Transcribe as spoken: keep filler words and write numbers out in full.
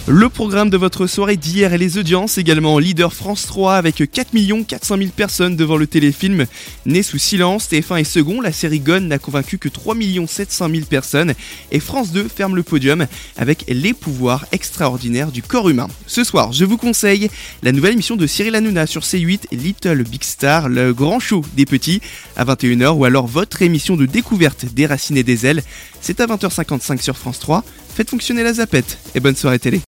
Le programme de votre soirée d'hier et les audiences, également leader France trois avec quatre millions quatre cent mille personnes devant le téléfilm Né sous silence. T F un est second, la série Gone n'a convaincu que trois millions sept cent mille personnes et France deux ferme le podium avec Les pouvoirs extraordinaires du corps humain. Ce soir, je vous conseille la nouvelle émission de Cyril Hanouna sur C huit, Little Big Star, le grand show des petits à vingt et une heures, ou alors votre émission de découverte des racines et des ailes, c'est à vingt heures cinquante-cinq sur France trois. Faites fonctionner la zapette et bonne soirée télé.